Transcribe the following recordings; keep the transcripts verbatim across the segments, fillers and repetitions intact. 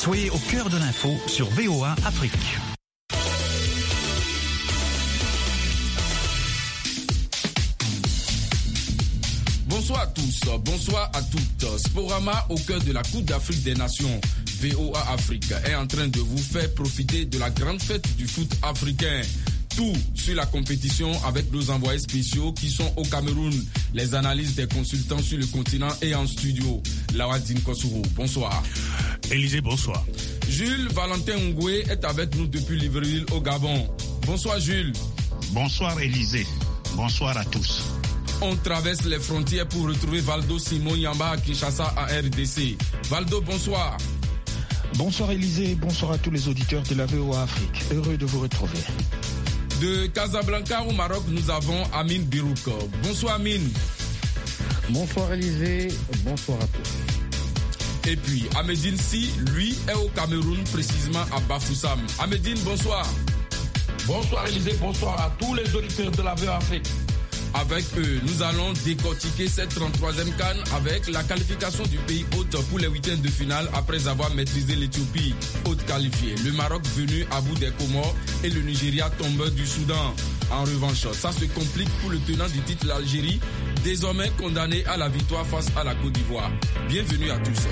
Soyez au cœur de l'info sur V O A Afrique. Bonsoir à tous, bonsoir à toutes. Sporama au cœur de la Coupe d'Afrique des Nations. V O A Afrique est en train de vous faire profiter de la grande fête du foot africain. Tout sur la compétition avec nos envoyés spéciaux qui sont au Cameroun. Les analyses des consultants sur le continent et en studio. Lawadine Kossourou, bonsoir. Élisée, bonsoir. Jules Valentin Ngoué est avec nous depuis Libreville au Gabon. Bonsoir Jules. Bonsoir Élisée. Bonsoir à tous. On traverse les frontières pour retrouver Valdo Simon Yamba à Kinshasa à R D C. Valdo, bonsoir. Bonsoir Élisée, bonsoir à tous les auditeurs de la V O A Afrique. Heureux de vous retrouver. De Casablanca au Maroc, nous avons Amine Birouk. Bonsoir Amine. Bonsoir Élisée, bonsoir à tous. Et puis Ahmedine Si, lui, est au Cameroun, précisément à Bafoussam. Ahmedine, bonsoir. Bonsoir Élisée, bonsoir à tous les auditeurs de la V O A Afrique. Avec eux, nous allons décortiquer cette trente-troisième CAN avec la qualification du pays hôte pour les huitièmes de finale après avoir maîtrisé l'Éthiopie, hôte qualifiée. Le Maroc venu à bout des Comores et le Nigeria tombeur du Soudan. En revanche, ça se complique pour le tenant du titre, l'Algérie, désormais condamné à la victoire face à la Côte d'Ivoire. Bienvenue à tous.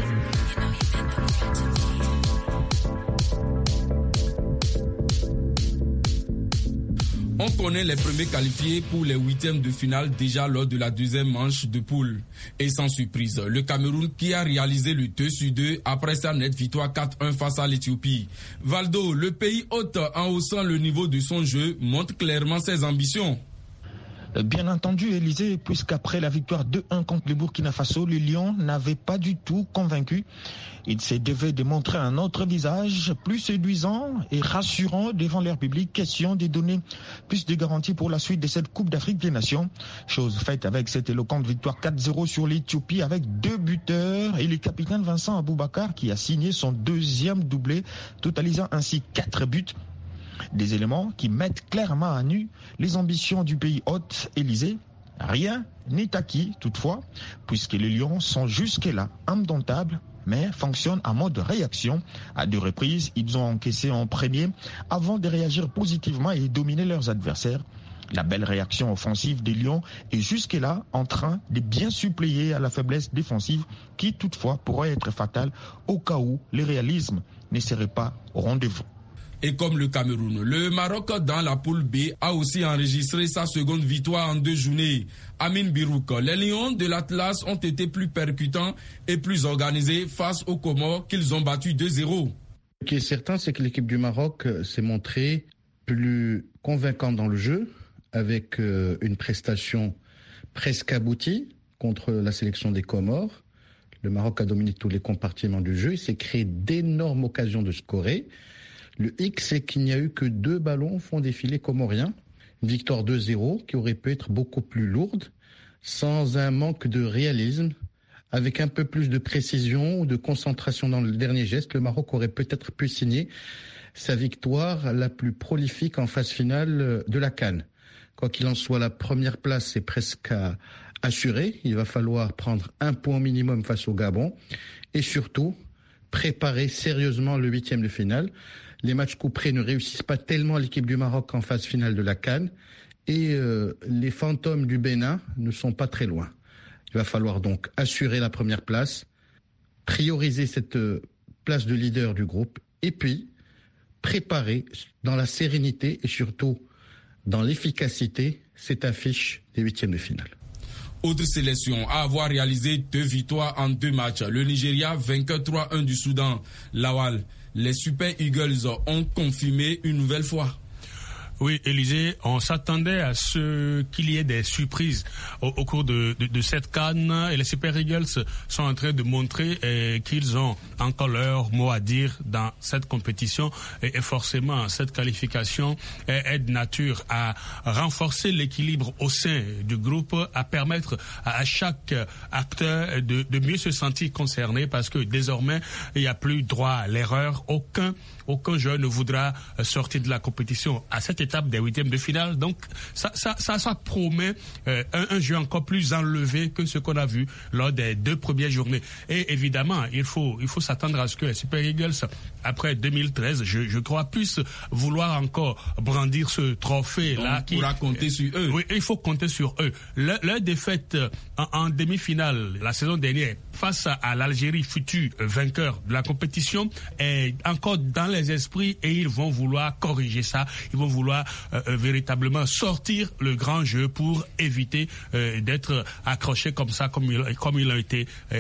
On connaît les premiers qualifiés pour les huitièmes de finale déjà lors de la deuxième manche de poule. Et sans surprise, le Cameroun qui a réalisé le deux sur deux après sa nette victoire quatre un face à l'Éthiopie. Valdo, le pays hôte en haussant le niveau de son jeu montre clairement ses ambitions. Bien entendu, Élisée, puisqu'après la victoire deux un contre le Burkina Faso, le Lion n'avait pas du tout convaincu. Il se devait de montrer un autre visage, plus séduisant et rassurant devant leur public, question de donner plus de garanties pour la suite de cette Coupe d'Afrique des Nations. Chose faite avec cette éloquente victoire quatre zéro sur l'Éthiopie avec deux buteurs et le capitaine Vincent Aboubakar qui a signé son deuxième doublé, totalisant ainsi quatre buts. Des éléments qui mettent clairement à nu les ambitions du pays hôte, Élysée. Rien n'est acquis toutefois, puisque les Lions sont jusque-là indomptables, mais fonctionnent en mode réaction. À deux reprises, ils ont encaissé en premier avant de réagir positivement et dominer leurs adversaires. La belle réaction offensive des Lions est jusque-là en train de bien suppléer à la faiblesse défensive qui toutefois pourrait être fatale au cas où le réalisme ne serait pas au rendez-vous. Et comme le Cameroun, le Maroc dans la poule B a aussi enregistré sa seconde victoire en deux journées. Amine Birouk, les Lions de l'Atlas ont été plus percutants et plus organisés face aux Comores qu'ils ont battus deux zéro. Ce qui est certain, c'est que l'équipe du Maroc s'est montrée plus convaincante dans le jeu, avec une prestation presque aboutie contre la sélection des Comores. Le Maroc a dominé tous les compartiments du jeu, il s'est créé d'énormes occasions de scorer. Le X, c'est qu'il n'y a eu que deux ballons au fond des filets comoriens. Une victoire deux zéro qui aurait pu être beaucoup plus lourde, sans un manque de réalisme. Avec un peu plus de précision ou de concentration dans le dernier geste, le Maroc aurait peut-être pu signer sa victoire la plus prolifique en phase finale de la CAN. Quoi qu'il en soit, la première place est presque assurée. Il va falloir prendre un point minimum face au Gabon et surtout préparer sérieusement le huitième de finale. Les matchs couperés ne réussissent pas tellement à l'équipe du Maroc en phase finale de la CAN et euh, les fantômes du Bénin ne sont pas très loin. Il va falloir donc assurer la première place, prioriser cette euh, place de leader du groupe et puis préparer dans la sérénité et surtout dans l'efficacité cette affiche des huitièmes de finale. Autre sélection à avoir réalisé deux victoires en deux matchs. Le Nigeria vainqueur trois un du Soudan. Lawal, les Super Eagles ont confirmé une nouvelle fois. Oui, Élisée, on s'attendait à ce qu'il y ait des surprises au, au cours de, de, de cette CAN et les Super Eagles sont en train de montrer eh, qu'ils ont encore leur mot à dire dans cette compétition et, et forcément cette qualification est, est de nature à renforcer l'équilibre au sein du groupe, à permettre à, à chaque acteur de, de mieux se sentir concerné parce que désormais il n'y a plus droit à l'erreur. Aucun, aucun joueur ne voudra sortir de la compétition à cette étape étape des huitièmes de finale. Donc ça, ça, ça, ça promet euh, un, un jeu encore plus enlevé que ce qu'on a vu lors des deux premières journées. Et évidemment, il faut, il faut s'attendre à ce que les Super Eagles, après deux mille treize, je, je crois, puissent vouloir encore brandir ce trophée-là. On qui pourra compter sur eux. Oui, il faut compter sur eux. Le, leur défaite en, en demi-finale la saison dernière face à, à l'Algérie, futur vainqueur de la compétition, est encore dans les esprits et ils vont vouloir corriger ça. Ils vont vouloir euh, véritablement sortir le grand jeu pour éviter euh, d'être accrochés comme ça, comme il, comme il a été euh,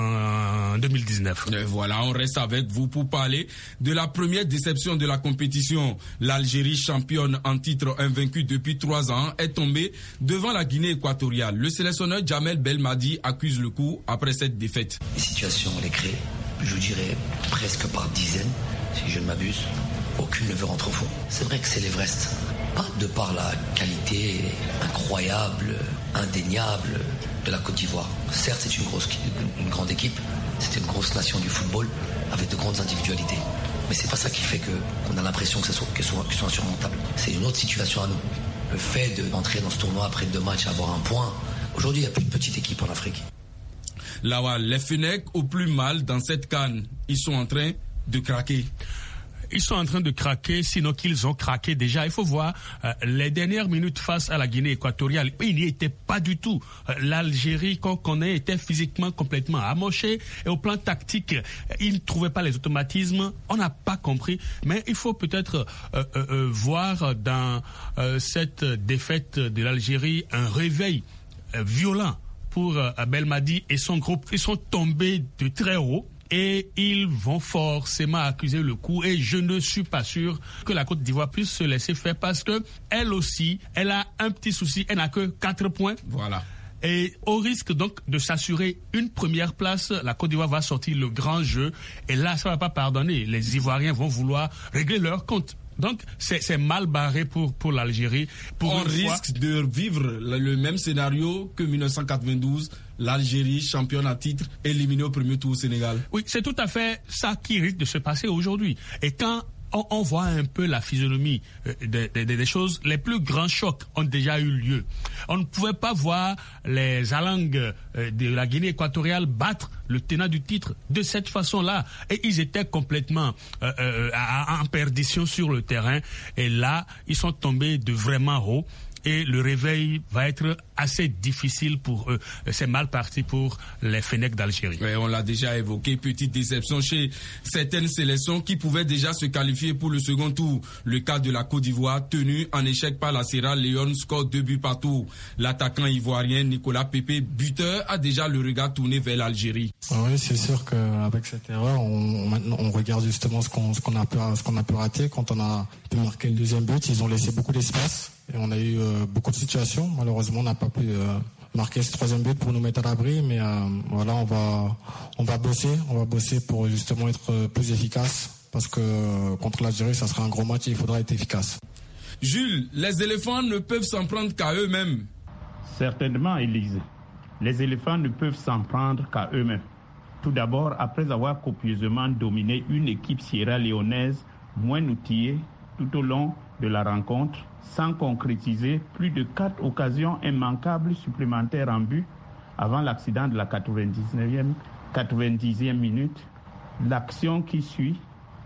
en deux mille dix-neuf. Et voilà, on reste avec vous pour parler de la première déception de la compétition. L'Algérie, championne en titre invaincue depuis trois ans, est tombée devant la Guinée équatoriale. Le sélectionneur Djamel Belmadi accuse le coup après cette défaite. Les situations, les créent, je dirais presque par dizaines, si je ne m'abuse. Aucune ne veut rentrer au fond. C'est vrai que c'est l'Everest. Pas de par la qualité incroyable, indéniable de la Côte d'Ivoire. Certes, c'est une, grosse, une grande équipe, c'est une grosse nation du football avec de grandes individualités. Mais c'est pas ça qui fait que, qu'on a l'impression que ce soit, que ce soit, que ce soit insurmontable. C'est une autre situation à nous. Le fait d'entrer dans ce tournoi après deux matchs et avoir un point, aujourd'hui, il n'y a plus de petite équipe en Afrique. Là, les Fennecs au plus mal dans cette CAN, ils sont en train de craquer. Ils sont en train de craquer, sinon qu'ils ont craqué déjà. Il faut voir euh, les dernières minutes face à la Guinée équatoriale. Il n'y était pas du tout. Euh, L'Algérie, qu'on connaît, était physiquement complètement amochée. Et au plan tactique, ils ne trouvaient pas les automatismes. On n'a pas compris. Mais il faut peut-être euh, euh, voir dans euh, cette défaite de l'Algérie un réveil euh, violent pour euh, Belmadi et son groupe. Ils sont tombés de très haut. Et ils vont forcément accuser le coup. Et je ne suis pas sûr que la Côte d'Ivoire puisse se laisser faire parce que elle aussi, elle a un petit souci. Elle n'a que quatre points. Voilà. Et au risque donc de s'assurer une première place, la Côte d'Ivoire va sortir le grand jeu. Et là, ça ne va pas pardonner. Les Ivoiriens vont vouloir régler leur compte. Donc, c'est, c'est mal barré pour, pour l'Algérie. Pour On risque fois. de vivre le, le même scénario que dix-neuf cent quatre-vingt-douze, l'Algérie, championne à titre, éliminée au premier tour au Sénégal. Oui, c'est tout à fait ça qui risque de se passer aujourd'hui. Et quand on, on voit un peu la physionomie des, des, des choses, les plus grands chocs ont déjà eu lieu. On ne pouvait pas voir les Alangues de la Guinée équatoriale battre le tenant du titre de cette façon-là. Et ils étaient complètement euh, euh, en perdition sur le terrain. Et là, ils sont tombés de vraiment haut. Et le réveil va être assez difficile pour eux. C'est mal parti pour les Fennecs d'Algérie. Oui, on l'a déjà évoqué. Petite déception chez certaines sélections qui pouvaient déjà se qualifier pour le second tour. Le cas de la Côte d'Ivoire, tenu en échec par la Sierra Leone, score deux buts partout. L'attaquant ivoirien Nicolas Pepe, buteur, a déjà le regard tourné vers l'Algérie. Oui, c'est sûr qu'avec cette erreur, on, maintenant, on regarde justement ce qu'on, ce qu'on a pu, ce qu'on a pu rater. Quand on a pu marquer le deuxième but, ils ont laissé beaucoup d'espace. Et on a eu euh, beaucoup de situations. Malheureusement, on n'a pas pu euh, marquer ce troisième but pour nous mettre à l'abri. Mais euh, voilà, on va, on va bosser. On va bosser pour justement être plus efficace. Parce que euh, contre l'Algérie, ça sera un gros match et il faudra être efficace. Jules, les éléphants ne peuvent s'en prendre qu'à eux-mêmes. Certainement, Élise. Les éléphants ne peuvent s'en prendre qu'à eux-mêmes. Tout d'abord, après avoir copieusement dominé une équipe sierra-léonaise moins outillée tout au long de la rencontre, sans concrétiser plus de quatre occasions immanquables supplémentaires en but avant l'accident de la quatre-vingt-dix-neuvième, quatre-vingt-dixième minute. L'action qui suit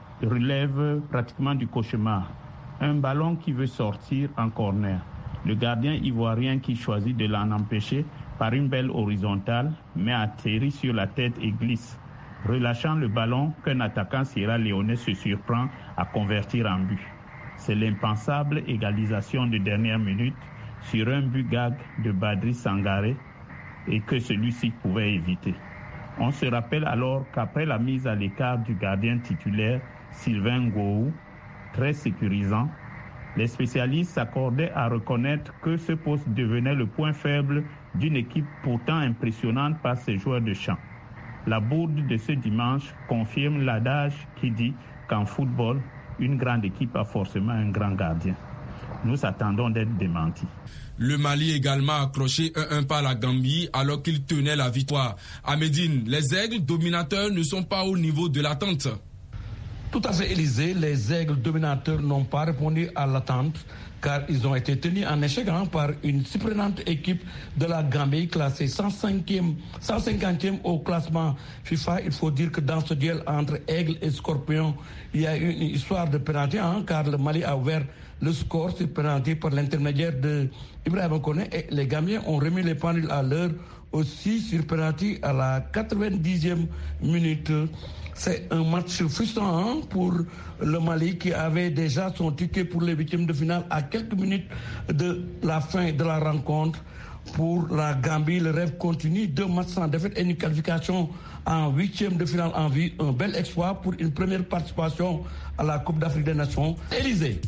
relève pratiquement du cauchemar. Un ballon qui veut sortir en corner. Le gardien ivoirien qui choisit de l'en empêcher par une belle horizontale, mais atterrit sur la tête et glisse, relâchant le ballon qu'un attaquant sierra-léonais se surprend à convertir en but. C'est l'impensable égalisation de dernière minute sur un but gag de Badri Sangaré et que celui-ci pouvait éviter. On se rappelle alors qu'après la mise à l'écart du gardien titulaire Sylvain Ngou, très sécurisant, les spécialistes s'accordaient à reconnaître que ce poste devenait le point faible d'une équipe pourtant impressionnante par ses joueurs de champ. La bourde de ce dimanche confirme l'adage qui dit qu'en football, une grande équipe a forcément un grand gardien. Nous attendons d'être démentis. Le Mali également accroché un un par la Gambie alors qu'il tenait la victoire. À Médine, les aigles dominateurs ne sont pas au niveau de l'attente. Tout à fait, Élysée. Les Aigles dominateurs n'ont pas répondu à l'attente car ils ont été tenus en échec hein, par une surprenante équipe de la Gambie classée cent cinquième, cent cinquantième au classement FIFA. Il faut dire que dans ce duel entre Aigle et Scorpion, il y a eu une histoire de pénalty hein, car le Mali a ouvert le score sur pénalty par l'intermédiaire de Ibrahima Koné et les Gambiens ont remis les pendules à l'heure aussi sur pénalty à la quatre-vingt-dixième minute. C'est un match frustrant hein, pour le Mali qui avait déjà son ticket pour les huitièmes de finale à quelques minutes de la fin de la rencontre. Pour la Gambie, le rêve continue. Deux matchs sans défaite et une qualification en huitième de finale en vue. Un bel exploit pour une première participation à la Coupe d'Afrique des Nations. Élysée.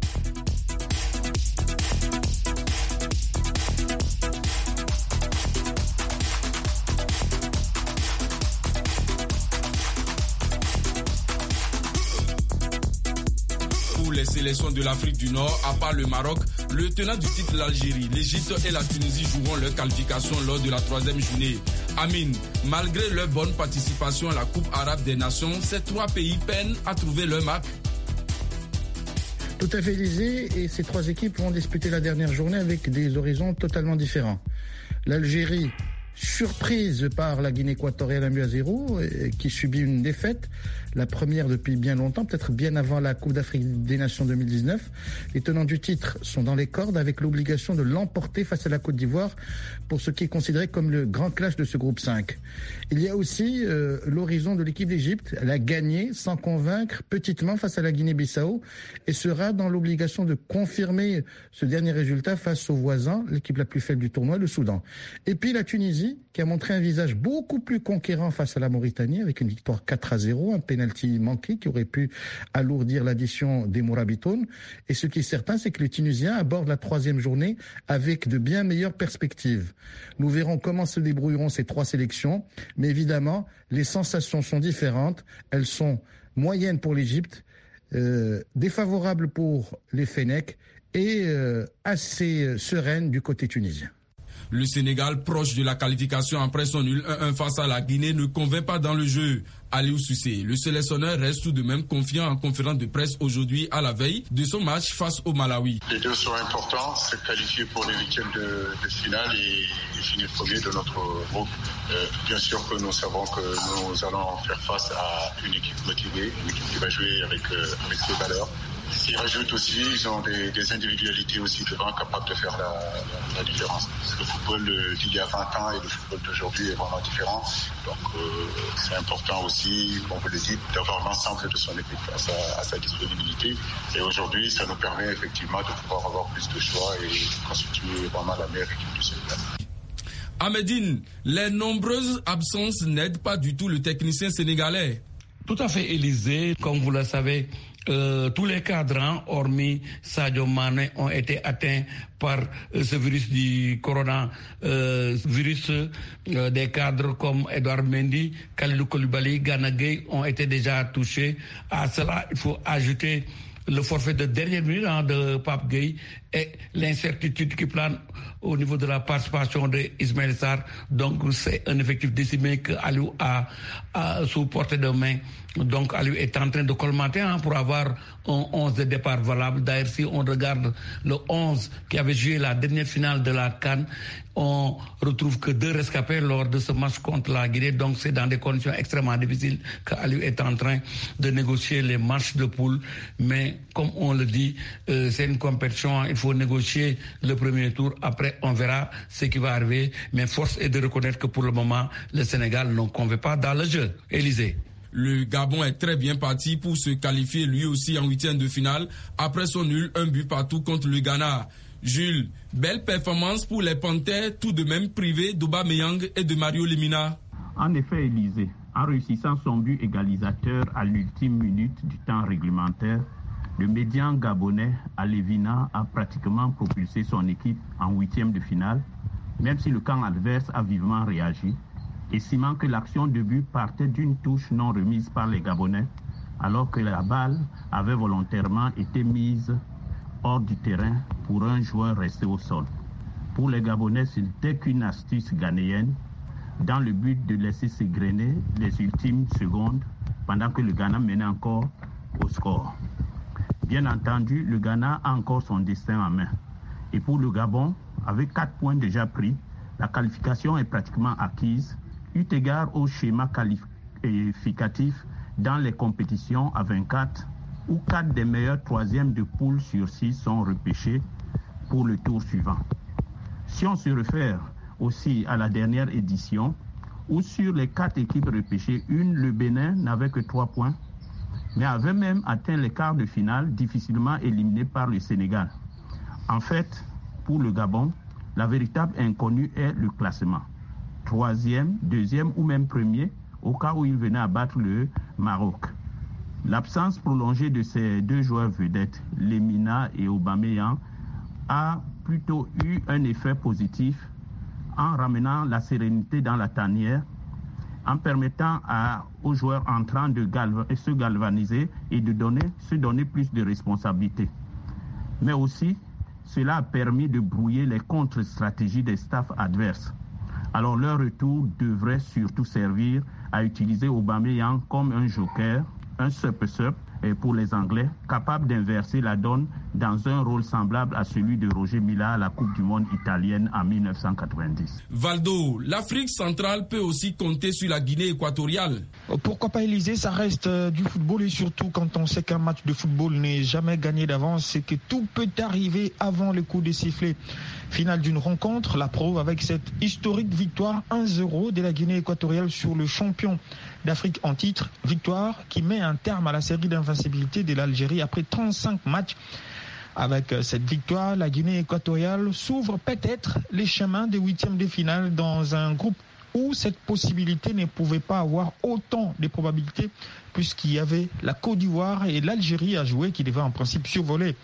Les sélections de l'Afrique du Nord, à part le Maroc, le tenant du titre, l'Algérie, l'Égypte et la Tunisie joueront leur qualification lors de la troisième journée. Amine, malgré leur bonne participation à la Coupe arabe des nations, ces trois pays peinent à trouver leur marque. Tout à fait, Élysée, et ces trois équipes vont disputer la dernière journée avec des horizons totalement différents. L'Algérie, surprise par la Guinée équatoriale à but à zéro, qui subit une défaite, la première depuis bien longtemps, peut-être bien avant la Coupe d'Afrique des Nations deux mille dix-neuf. Les tenants du titre sont dans les cordes avec l'obligation de l'emporter face à la Côte d'Ivoire pour ce qui est considéré comme le grand clash de ce groupe cinq. Il y a aussi euh, l'horizon de l'équipe d'Égypte. Elle a gagné sans convaincre petitement face à la Guinée-Bissau et sera dans l'obligation de confirmer ce dernier résultat face aux voisins, l'équipe la plus faible du tournoi, le Soudan. Et puis la Tunisie, qui a montré un visage beaucoup plus conquérant face à la Mauritanie avec une victoire quatre à zéro, un pénalty manqué qui aurait pu alourdir l'addition des Mourabitoun. Et ce qui est certain, c'est que les Tunisiens abordent la troisième journée avec de bien meilleures perspectives. Nous verrons comment se débrouilleront ces trois sélections, mais évidemment, les sensations sont différentes. Elles sont moyennes pour l'Égypte, euh, défavorables pour les Fennecs et euh, assez sereines du côté tunisien. Le Sénégal, proche de la qualification après son nul un un face à la Guinée, ne convainc pas dans le jeu. Aliou Cissé, le sélectionneur, reste tout de même confiant en conférence de presse aujourd'hui à la veille de son match face au Malawi. Les deux sont importants, se qualifier pour les huitièmes de, de finale et, et finir premier de notre groupe. Euh, bien sûr que nous savons que nous allons faire face à une équipe motivée, une équipe qui va jouer avec, euh, avec ses valeurs. S'ils rajoutent aussi, ils ont des, des individualités aussi devant capables de faire la, la, la différence. Parce que le football d'il y a vingt ans et le football d'aujourd'hui est vraiment différent. Donc euh, c'est important aussi, comme vous le dites, d'avoir l'ensemble de son équipe à sa, à sa disponibilité. Et aujourd'hui, ça nous permet effectivement de pouvoir avoir plus de choix et constituer vraiment la meilleure équipe du Sénégal. À Médine, les nombreuses absences n'aident pas du tout le technicien sénégalais. Tout à fait, Élysée, comme vous le savez. Euh, tous les cadrans, hormis Sadio Mané, ont été atteints par euh, ce virus du corona, euh, virus euh, des cadres comme Edouard Mendy, Kalidou Koulibaly, Gana Gueye ont été déjà touchés. À cela, il faut ajouter le forfait de dernière minute hein, de Pape Gueye et l'incertitude qui plane au niveau de la participation de Ismaël Sarr. Donc c'est un effectif décimé que Aliou a, a sous portée de main. Donc Aliou est en train de colmater hein, pour avoir un onze de départ valable. D'ailleurs, si on regarde le onze qui avait joué la dernière finale de la CAN, on retrouve que deux rescapés lors de ce match contre la Guinée. Donc c'est dans des conditions extrêmement difficiles qu'Aliou est en train de négocier les matchs de poule. Mais comme on le dit, euh, c'est une compétition, il faut négocier le premier tour. Après, on verra ce qui va arriver. Mais force est de reconnaître que pour le moment, le Sénégal ne convainc pas dans le jeu. Élysée. Le Gabon est très bien parti pour se qualifier lui aussi en huitième de finale après son nul un but partout contre le Ghana. Jules, belle performance pour les Panthères, tout de même privés d'Aubameyang et de Mario Lemina. En effet, Élysée, en réussissant son but égalisateur à l'ultime minute du temps réglementaire, le médian gabonais Alevina a pratiquement propulsé son équipe en huitième de finale, même si le camp adverse a vivement réagi, estimant que l'action de but partait d'une touche non remise par les Gabonais, alors que la balle avait volontairement été mise hors du terrain pour un joueur resté au sol. Pour les Gabonais, ce n'était qu'une astuce ghanéenne, dans le but de laisser s'égrener les ultimes secondes, pendant que le Ghana menait encore au score. Bien entendu, le Ghana a encore son destin en main. Et pour le Gabon, avec quatre points déjà pris, la qualification est pratiquement acquise, eu égard au schéma qualificatif dans les compétitions à vingt-quatre, où quatre des meilleurs troisièmes de poule sur six sont repêchés pour le tour suivant. Si on se réfère aussi à la dernière édition, où sur les quatre équipes repêchées, une, le Bénin, n'avait que trois points, mais avait même atteint les quarts de finale, difficilement éliminé par le Sénégal. En fait, pour le Gabon, la véritable inconnue est le classement. Troisième, deuxième ou même premier, au cas où il venait à battre le Maroc. L'absence prolongée de ces deux joueurs vedettes, Lemina et Aubameyang, a plutôt eu un effet positif en ramenant la sérénité dans la tanière, en permettant à, aux joueurs entrants de galva, se galvaniser et de donner, se donner plus de responsabilités. Mais aussi, cela a permis de brouiller les contre-stratégies des staffs adverses. Alors leur retour devrait surtout servir à utiliser Aubameyang comme un joker, un sup-sup pour les Anglais, capable d'inverser la donne dans un rôle semblable à celui de Roger Mila à la Coupe du Monde italienne en mille neuf cent quatre-vingt-dix. Valdo, l'Afrique centrale peut aussi compter sur la Guinée équatoriale. Pourquoi pas, Élysée? Ça reste euh, du football, et surtout quand on sait qu'un match de football n'est jamais gagné d'avance, c'est que tout peut arriver avant le coup de sifflet final d'une rencontre. La preuve avec cette historique victoire un zéro de la Guinée équatoriale sur le champion d'Afrique en titre, victoire qui met un terme à la série d'invincibilité de l'Algérie après trente-cinq matchs. Avec cette victoire, la Guinée équatoriale s'ouvre peut-être les chemins des huitièmes de finale dans un groupe où cette possibilité ne pouvait pas avoir autant de probabilités, puisqu'il y avait la Côte d'Ivoire et l'Algérie à jouer qui devaient en principe survoler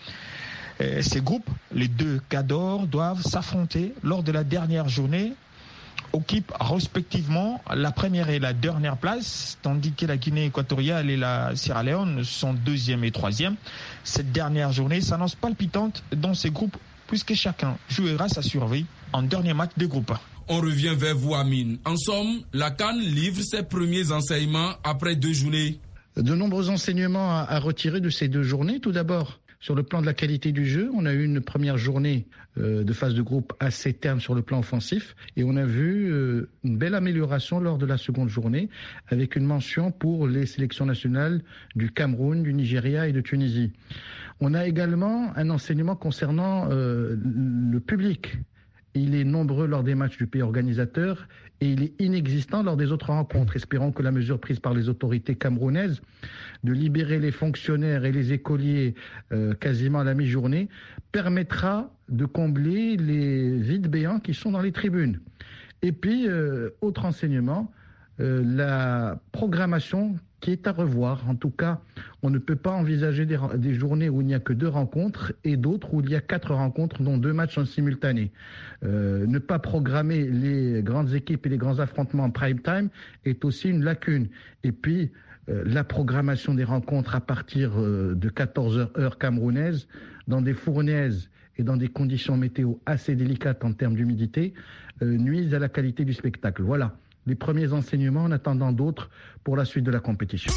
ces groupes. Les deux cadors doivent s'affronter lors de la dernière journée, occupent respectivement la première et la dernière place, tandis que la Guinée équatoriale et la Sierra Leone sont deuxième et troisième. Cette dernière journée s'annonce palpitante dans ces groupes, puisque chacun jouera sa survie en dernier match de groupe. On revient vers vous, Amine. En somme, la CAN livre ses premiers enseignements après deux journées. De nombreux enseignements à, à retirer de ces deux journées. Tout d'abord, sur le plan de la qualité du jeu, on a eu une première journée euh, de phase de groupe assez terne sur le plan offensif, et on a vu euh, une belle amélioration lors de la seconde journée, avec une mention pour les sélections nationales du Cameroun, du Nigeria et de Tunisie. On a également un enseignement concernant euh, le public. Il est nombreux lors des matchs du pays organisateur et il est inexistant lors des autres rencontres. Espérons que la mesure prise par les autorités camerounaises de libérer les fonctionnaires et les écoliers euh, quasiment à la mi-journée permettra de combler les vides béants qui sont dans les tribunes. Et puis, euh, autre enseignement, euh, la programmation qui est à revoir. En tout cas, on ne peut pas envisager des, des journées où il n'y a que deux rencontres et d'autres où il y a quatre rencontres, dont deux matchs en simultané. Euh, ne pas programmer les grandes équipes et les grands affrontements en prime time est aussi une lacune. Et puis, euh, la programmation des rencontres à partir euh, de quatorze heures heure camerounaise, dans des fournaises et dans des conditions météo assez délicates en termes d'humidité, euh, nuisent à la qualité du spectacle. Voilà les premiers enseignements, en attendant d'autres pour la suite de la compétition.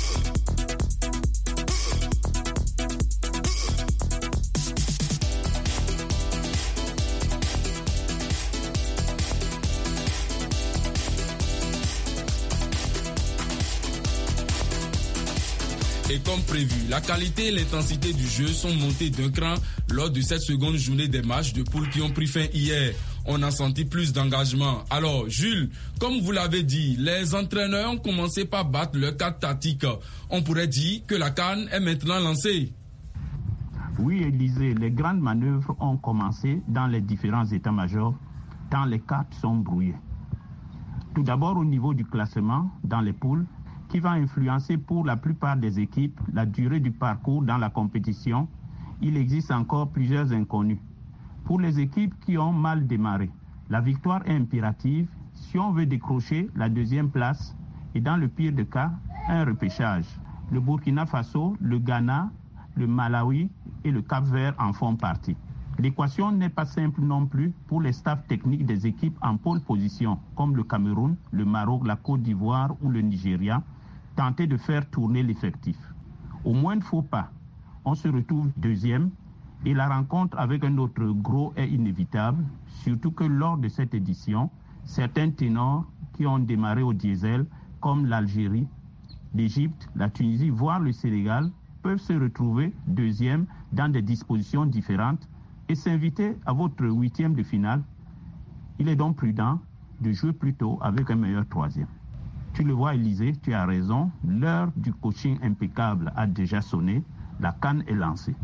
Et comme prévu, la qualité et l'intensité du jeu sont montées d'un cran lors de cette seconde journée des matchs de poule qui ont pris fin hier. On a senti plus d'engagement. Alors, Jules, comme vous l'avez dit, les entraîneurs ont commencé par battre leur cadre tactique. On pourrait dire que la CAN est maintenant lancée. Oui, Élysée, les grandes manœuvres ont commencé dans les différents états-majors, tant les cartes sont brouillées. Tout d'abord au niveau du classement dans les poules, qui va influencer pour la plupart des équipes la durée du parcours dans la compétition. Il existe encore plusieurs inconnus. Pour les équipes qui ont mal démarré, la victoire est impérative si on veut décrocher la deuxième place et dans le pire des cas, un repêchage. Le Burkina Faso, le Ghana, le Malawi et le Cap-Vert en font partie. L'équation n'est pas simple non plus pour les staffs techniques des équipes en pole position, comme le Cameroun, le Maroc, la Côte d'Ivoire ou le Nigeria, tenter de faire tourner l'effectif. Au moindre faux pas, on se retrouve deuxième et la rencontre avec un autre gros est inévitable, surtout que lors de cette édition, certains ténors qui ont démarré au diesel, comme l'Algérie, l'Égypte, la Tunisie, voire le Sénégal, peuvent se retrouver deuxième dans des dispositions différentes et s'inviter à votre huitième de finale. Il est donc prudent de jouer plutôt avec un meilleur troisième. Tu le vois, Élysée, tu as raison, l'heure du coaching impeccable a déjà sonné, la CAN est lancée.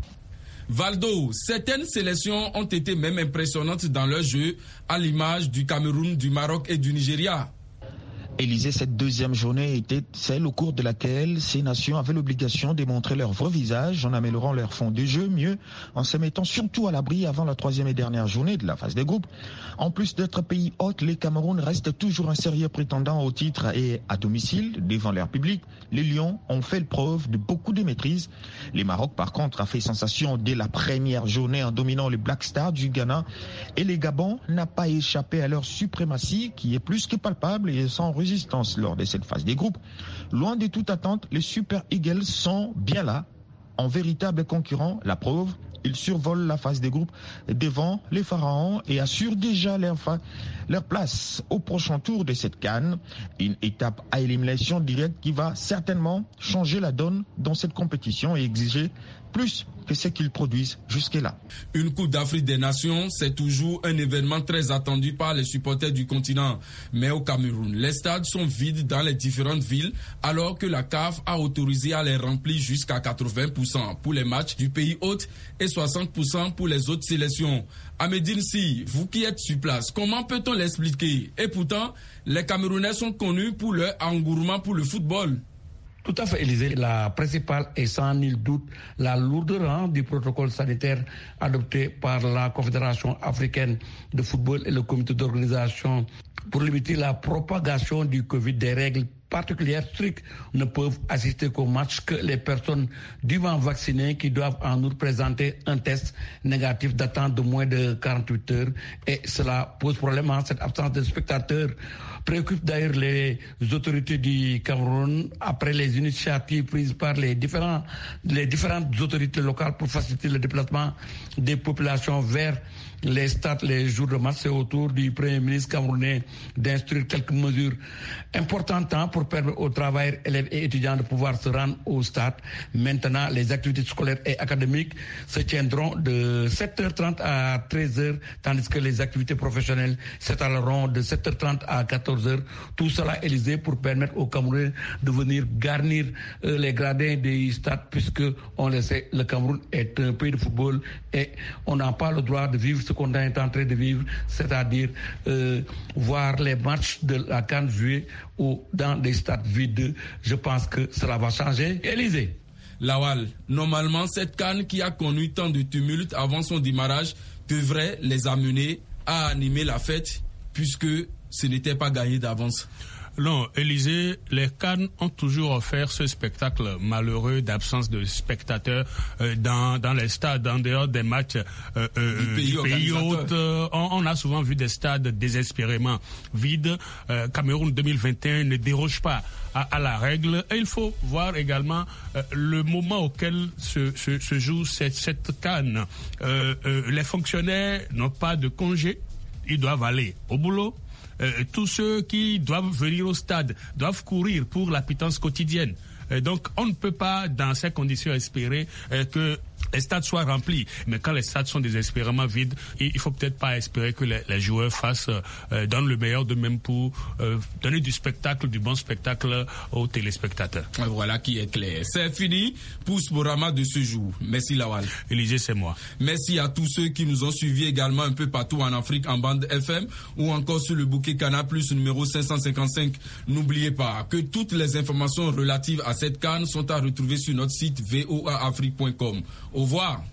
Valdo, certaines sélections ont été même impressionnantes dans leur jeu, à l'image du Cameroun, du Maroc et du Nigeria. Élysée, cette deuxième journée était celle au cours de laquelle ces nations avaient l'obligation de montrer leur vrai visage en améliorant leur fond de jeu, mieux en se mettant surtout à l'abri avant la troisième et dernière journée de la phase des groupes. En plus d'être pays hôte, les Cameroun restent toujours un sérieux prétendant au titre et à domicile, devant leur public. Les Lions ont fait preuve de beaucoup de maîtrise. Les Maroc, par contre, a fait sensation dès la première journée en dominant les Black Stars du Ghana. Et les Gabon n'a pas échappé à leur suprématie qui est plus que palpable et sans résistance lors de cette phase des groupes. Loin de toute attente, les Super Eagles sont bien là, en véritable concurrent. La preuve, ils survolent la phase des groupes devant les Pharaons et assurent déjà leur, fa- leur place au prochain tour de cette CAN. Une étape à élimination directe qui va certainement changer la donne dans cette compétition et exiger plus que ce qu'ils produisent jusque-là. Une Coupe d'Afrique des Nations, c'est toujours un événement très attendu par les supporters du continent. Mais au Cameroun, les stades sont vides dans les différentes villes, alors que la C A F a autorisé à les remplir jusqu'à quatre-vingts pour cent pour les matchs du pays hôte et soixante pour cent pour les autres sélections. Amédine Si, vous qui êtes sur place, comment peut-on l'expliquer? Et pourtant, les Camerounais sont connus pour leur engouement pour le football. Tout à fait, Élysée. La principale est sans nul doute la lourdeur du protocole sanitaire adopté par la Confédération africaine de football et le comité d'organisation pour limiter la propagation du Covid. Des règles particulières strictes ne peuvent assister qu'au match que les personnes dûment vaccinées qui doivent en outre présenter un test négatif datant de moins de quarante-huit heures. Et cela pose problème. Hein, cette absence de spectateurs préoccupe d'ailleurs les autorités du Cameroun après les initiatives prises par les, différents, les différentes autorités locales pour faciliter le déplacement des populations vers les stades les jours de match. C'est au tour du Premier ministre camerounais d'instruire quelques mesures importantes pour permettre aux travailleurs, élèves et étudiants de pouvoir se rendre au stade. Maintenant, les activités scolaires et académiques se tiendront de sept heures trente à treize heures, tandis que les activités professionnelles s'étaleront de sept heures trente à quatorze heures. Tout cela, Élysée, pour permettre aux Camerounais de venir garnir euh, les gradins des stades, puisque, on le sait, le Cameroun est un pays de football et on n'a pas le droit de vivre ce qu'on est en train de vivre, c'est-à-dire euh, voir les matchs de la CAN jouer ou dans des stades vides. Je pense que cela va changer. Élysée. Lawal, normalement, cette CAN qui a connu tant de tumulte avant son démarrage devrait les amener à animer la fête, puisque ce n'était pas gagné d'avance. Non, Élysée, les Cannes ont toujours offert ce spectacle malheureux d'absence de spectateurs euh, dans dans les stades, en dehors des matchs euh, euh, du pays, du pays hôte. Euh, on, on a souvent vu des stades désespérément vides. Euh, Cameroun deux mille vingt et un ne déroge pas à, à la règle. Et il faut voir également euh, le moment auquel se, se, se joue cette, cette CAN. Euh, euh, les fonctionnaires n'ont pas de congé, ils doivent aller au boulot. Euh, tous ceux qui doivent venir au stade doivent courir pour la pitance quotidienne. Euh, donc, on ne peut pas, dans ces conditions, espérer euh, que les stades soient remplis. Mais quand les stades sont désespérément vides, il faut peut-être pas espérer que les, les joueurs fassent, euh, donnent le meilleur d'eux-mêmes pour euh, donner du spectacle, du bon spectacle aux téléspectateurs. Voilà qui est clair. C'est fini pour Sporama de ce jour. Merci Lawal. Élysée, c'est moi. Merci à tous ceux qui nous ont suivis également un peu partout en Afrique en bande F M ou encore sur le bouquet Canal Plus numéro cinq cent cinquante-cinq. N'oubliez pas que toutes les informations relatives à cette CAN sont à retrouver sur notre site v o a afrique point com. Au revoir.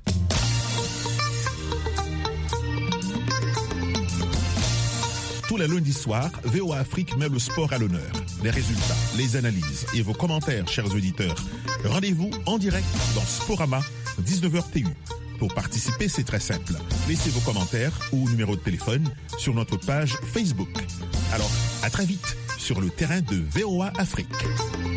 Tous les lundis soirs, V O A Afrique met le sport à l'honneur. Les résultats, les analyses et vos commentaires, chers auditeurs. Rendez-vous en direct dans Sporama, dix-neuf heures T U. Pour participer, c'est très simple. Laissez vos commentaires ou numéro de téléphone sur notre page Facebook. Alors, à très vite sur le terrain de V O A Afrique.